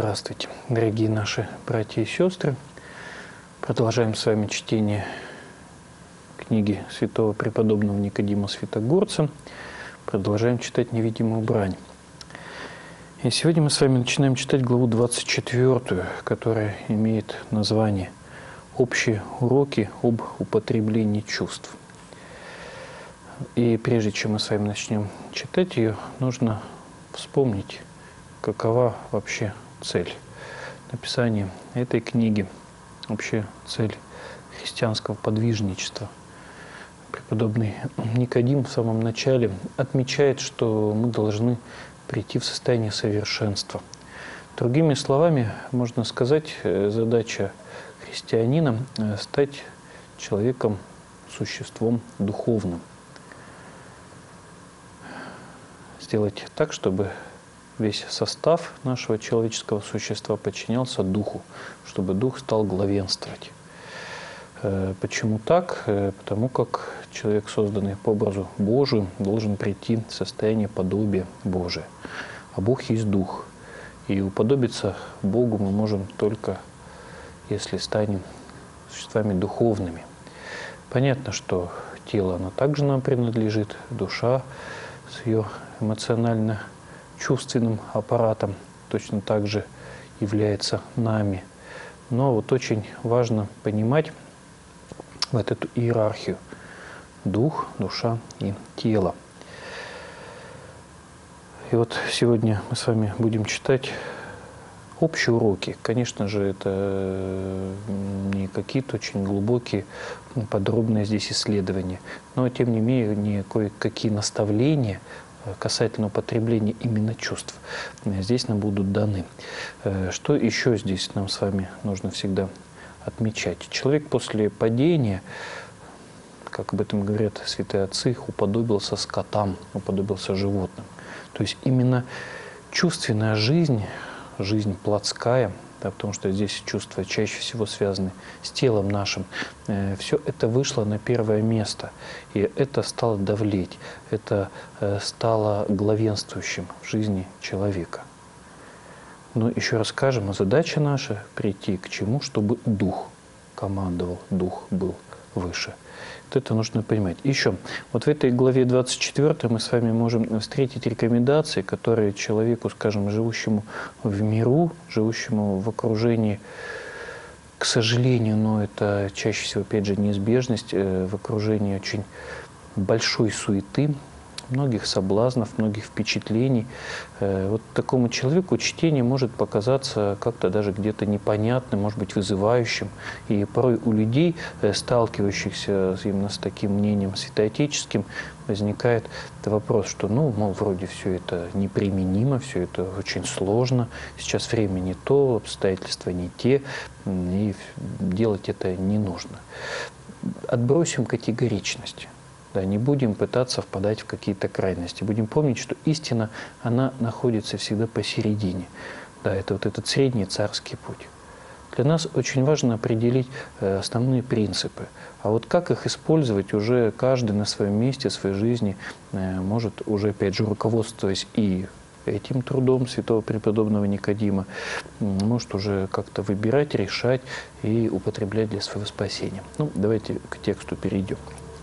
Здравствуйте, дорогие наши братья и сестры. Продолжаем с вами чтение книги святого преподобного Никодима Святогорца. Продолжаем читать «Невидимую брань». И сегодня мы с вами начинаем читать главу 24, которая имеет название «Общие уроки об употреблении чувств». И прежде чем мы с вами начнем читать ее, нужно вспомнить, какова вообще цель написания этой книги, вообще цель христианского подвижничества. Преподобный Никодим в самом начале отмечает, что мы должны прийти в состояние совершенства. Другими словами, можно сказать, задача христианина – стать человеком, существом духовным. Сделать так, чтобы весь состав нашего человеческого существа подчинялся Духу, чтобы Дух стал главенствовать. Почему так? Потому как человек, созданный по образу Божию, должен прийти в состояние подобия Божия. А Бог есть Дух. И уподобиться Богу мы можем только, если станем существами духовными. Понятно, что тело, оно также нам принадлежит, душа с ее эмоционально-чувственным аппаратом точно так же является нами. Но вот очень важно понимать вот эту иерархию: дух, душа и тело. И вот сегодня мы с вами будем читать общие уроки. Конечно же, это не какие-то очень глубокие, подробные здесь исследования, но тем не менее кое-какие наставления касательно употребления именно чувств здесь нам будут даны. Что еще здесь нам с вами нужно всегда отмечать? Человек после падения, как об этом говорят святые отцы, уподобился скотам, уподобился животным. То есть именно чувственная жизнь, жизнь плотская, да, потому что здесь чувства чаще всего связаны с телом нашим, все это вышло на первое место, и это стало давлеть, это стало главенствующим в жизни человека. Но еще раз скажем, задача наша прийти к чему, чтобы Дух командовал, Дух был выше. Вот это нужно понимать. Еще, вот в этой главе 24 мы с вами можем встретить рекомендации, которые человеку, скажем, живущему в миру, живущему в окружении, к сожалению, но это чаще всего, опять же, неизбежность, в окружении очень большой суеты, многих соблазнов, многих впечатлений. Вот такому человеку чтение может показаться как-то даже где-то непонятным, может быть, вызывающим. И порой у людей, сталкивающихся именно с таким мнением святоотеческим, возникает вопрос, что, мол, вроде все это неприменимо, все это очень сложно, сейчас время не то, обстоятельства не те, и делать это не нужно. Отбросим категоричность. Да, не будем пытаться впадать в какие-то крайности. Будем помнить, что истина, она находится всегда посередине. Да, это вот этот средний царский путь. Для нас очень важно определить основные принципы. А вот как их использовать, уже каждый на своем месте, в своей жизни может уже, опять же, руководствуясь и этим трудом святого преподобного Никодима, может уже как-то выбирать, решать и употреблять для своего спасения. Давайте к тексту перейдем.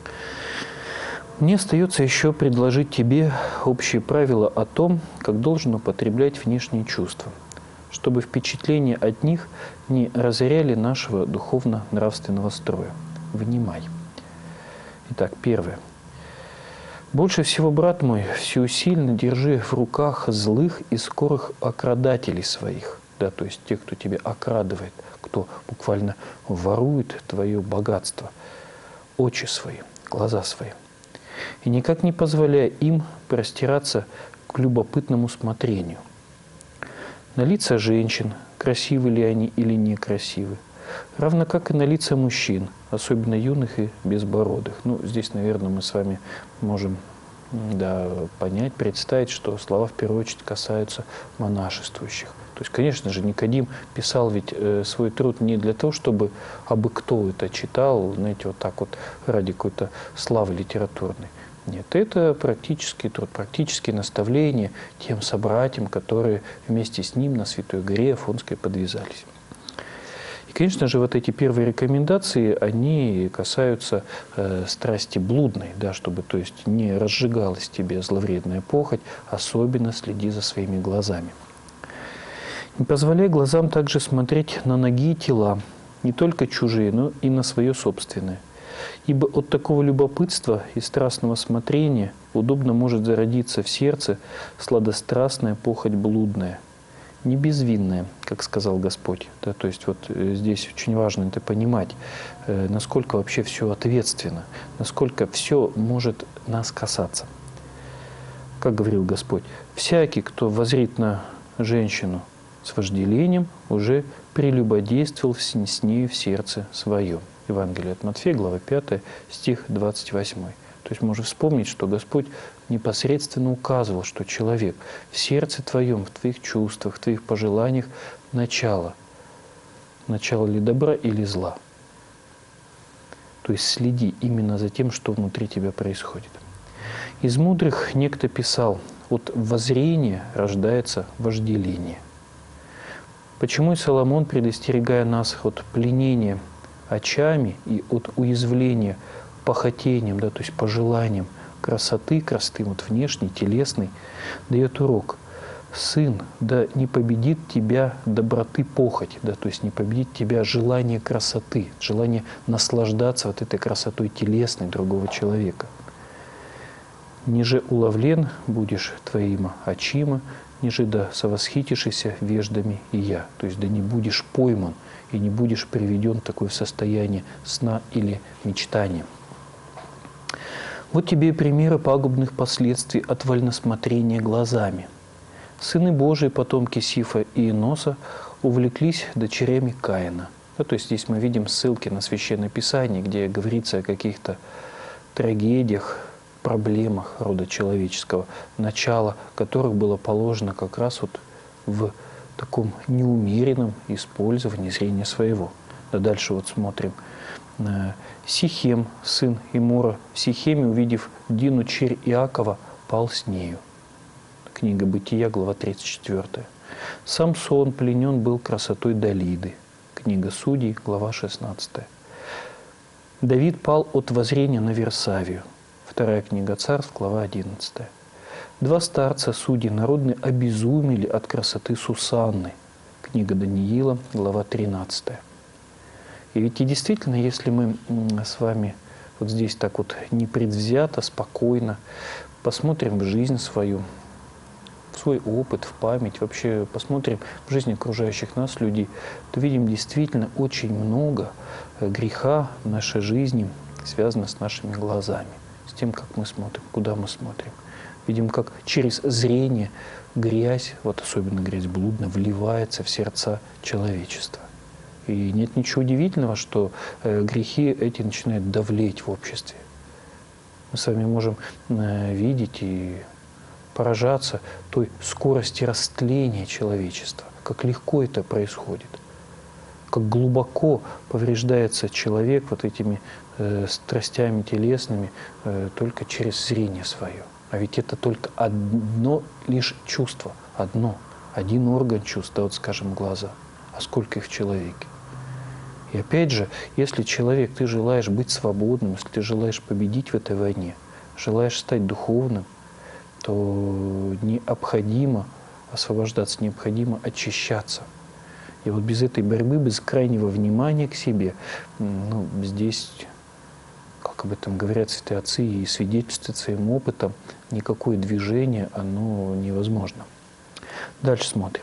Мне остается еще предложить тебе общие правила о том, как должен употреблять внешние чувства, чтобы впечатления от них не разоряли нашего духовно-нравственного строя. Внимай. Итак, первое. Больше всего, брат мой, всеусильно держи в руках злых и скорых окрадателей своих, да, то есть тех, кто тебя окрадывает, кто буквально ворует твое богатство, очи свои, глаза свои. И никак не позволяя им простираться к любопытному смотрению. На лица женщин, красивы ли они или некрасивы, равно как и на лица мужчин, особенно юных и безбородых. Здесь, наверное, мы с вами можем понять, представить, что слова в первую очередь касаются монашествующих. То есть, конечно же, Никодим писал ведь свой труд не для того, чтобы абы кто это читал, знаете, вот так вот ради какой-то славы литературной. Нет, это практический труд, практические наставления тем собратьям, которые вместе с ним на Святой горе Афонской подвязались. И, конечно же, вот эти первые рекомендации, они касаются страсти блудной, да, чтобы, то есть, не разжигалась тебе зловредная похоть, особенно следи за своими глазами. Не позволяй глазам также смотреть на ноги и тела, не только чужие, но и на свое собственное. Ибо от такого любопытства и страстного смотрения удобно может зародиться в сердце сладострастная похоть блудная, не безвинная, как сказал Господь. Да, то есть вот здесь очень важно это понимать, насколько вообще все ответственно, насколько все может нас касаться. Как говорил Господь, всякий, кто воззрит на женщину с вожделением, уже прелюбодействовал с нею в сердце своем. Евангелие от Матфея, глава 5, стих 28. То есть можно вспомнить, что Господь непосредственно указывал, что человек в сердце твоем, в твоих чувствах, в твоих пожеланиях начало. Начало ли добра или зла. То есть следи именно за тем, что внутри тебя происходит. Из мудрых некто писал, от воззрения рождается вожделение. Почему и Соломон, предостерегая нас от пленения очами и от уязвления похотением, да, то есть пожеланием красоты вот внешней, телесной, дает урок. Сын, да не победит тебя доброты похоть, да, то есть не победит тебя желание красоты, желание наслаждаться вот этой красотой телесной другого человека. Ниже уловлен будешь твоима очима, ниже да совосхитишися веждами и я. То есть да не будешь пойман и не будешь приведен в такое состояние сна или мечтания. Вот тебе и примеры пагубных последствий от вольносмотрения глазами. Сыны Божии, потомки Сифа и Иноса, увлеклись дочерями Каина. Да, то есть здесь мы видим ссылки на Священное Писание, где говорится о каких-то трагедиях, проблемах рода человеческого, начало которых было положено как раз вот в таком неумеренном использовании зрения своего. А дальше вот смотрим. Сихем, сын Имора, в Сихеме, увидев Дину, черь Иакова, пал с нею. Книга Бытия, глава 34. Самсон пленен был красотой Далиды. Книга Судей, глава 16. Давид пал от воззрения на Версавию. Вторая книга Царств, глава 11. Два старца, судьи народные, обезумели от красоты Сусанны. Книга Даниила, глава 13. И ведь и действительно, если мы с вами вот здесь так вот непредвзято, спокойно посмотрим в жизнь свою, в свой опыт, в память, вообще посмотрим в жизнь окружающих нас людей, то видим действительно очень много греха в нашей жизни связано с нашими глазами, с тем, как мы смотрим, куда мы смотрим. Видим, как через зрение грязь, вот особенно грязь блудная, вливается в сердца человечества. И нет ничего удивительного, что грехи эти начинают давлеть в обществе. Мы с вами можем видеть и поражаться той скорости растления человечества, как легко это происходит, как глубоко повреждается человек вот этими страстями телесными только через зрение свое. А ведь это только одно лишь чувство, один орган чувств, да, вот скажем, глаза. А сколько их в человеке? И опять же, если человек, ты желаешь быть свободным, если ты желаешь победить в этой войне, желаешь стать духовным, то необходимо освобождаться, необходимо очищаться. И вот без этой борьбы, без крайнего внимания к себе, здесь, как об этом говорят святые отцы и свидетельствуют своим опытом, никакое движение, оно невозможно. Дальше смотрим.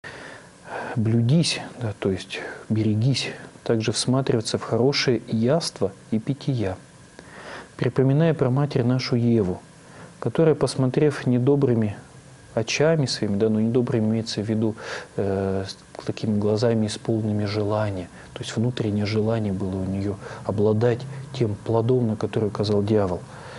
Блюдись, да, то есть берегись, также всматриваться в хорошее яство и питья, припоминая про Матерь нашу Еву, которая, посмотрев недобрыми очами своими, да, но недобрыми имеется в виду такими глазами исполненными желания, то есть внутреннее желание было у нее обладать тем плодом, на который указал дьявол.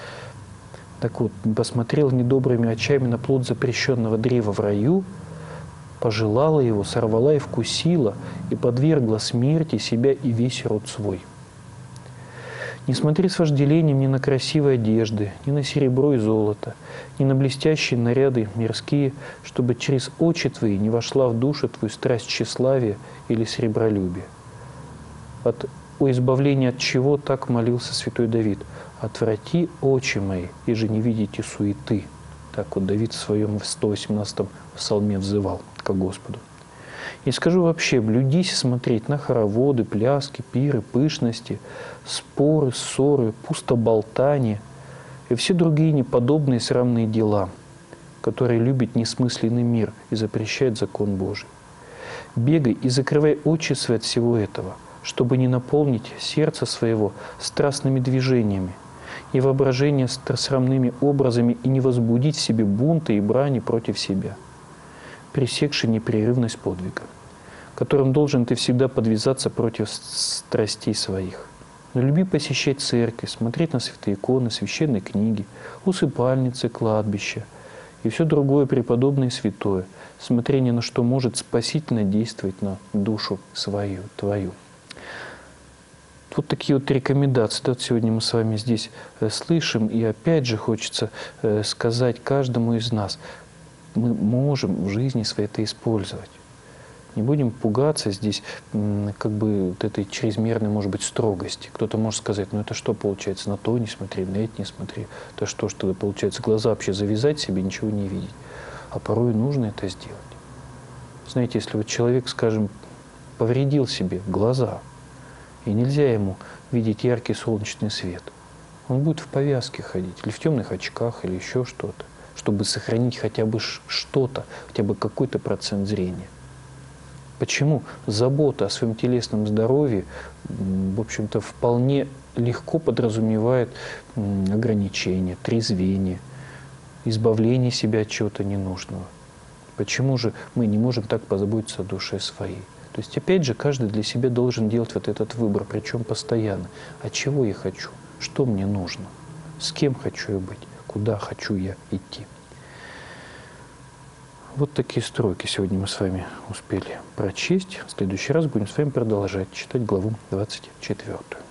Так вот, посмотрел недобрыми очами на плод запрещенного древа в раю, пожелала его, сорвала и вкусила, и подвергла смерти себя и весь род свой. Не смотри с вожделением ни на красивые одежды, ни на серебро и золото, ни на блестящие наряды мирские, чтобы через очи твои не вошла в душу твою страсть тщеславия или сребролюбия. О избавлении от чего так молился святой Давид? «Отврати очи мои, и же не видите суеты». Так вот Давид в своем 118-м псалме взывал к Господу. И скажу вообще, блюдись смотреть на хороводы, пляски, пиры, пышности, споры, ссоры, пустоболтание и все другие неподобные срамные дела, которые любит несмысленный мир и запрещает закон Божий. Бегай и закрывай очи свои от всего этого, чтобы не наполнить сердце своего страстными движениями и воображение срамными образами и не возбудить в себе бунты и брани против себя, пресекши непрерывность подвига, которым должен ты всегда подвязаться против страстей своих. Но люби посещать церковь, смотреть на святые иконы, священные книги, усыпальницы, кладбища и все другое преподобное и святое, смотрение на что может спасительно действовать на душу свою, твою. Вот такие вот рекомендации, да, сегодня мы с вами здесь слышим, и опять же хочется сказать каждому из нас, мы можем в жизни своей это использовать. Не будем пугаться здесь как бы вот этой чрезмерной, может быть, строгости. Кто-то может сказать, ну это что получается, на то не смотри, на это не смотри. Это что ж тогда получается, глаза вообще завязать себе, ничего не видеть. А порой нужно это сделать. Знаете, если вот человек, скажем, повредил себе глаза, и нельзя ему видеть яркий солнечный свет, он будет в повязке ходить, или в темных очках, или еще что-то, чтобы сохранить хотя бы что-то, хотя бы какой-то процент зрения. Почему? Забота о своем телесном здоровье, в общем-то, вполне легко подразумевает ограничение, трезвение, избавление себя от чего-то ненужного. Почему же мы не можем так позаботиться о душе своей? То есть, опять же, каждый для себя должен делать вот этот выбор, причем постоянно. А чего я хочу? Что мне нужно? С кем хочу я быть? Куда хочу я идти? Вот такие строки сегодня мы с вами успели прочесть. В следующий раз будем с вами продолжать читать главу 24.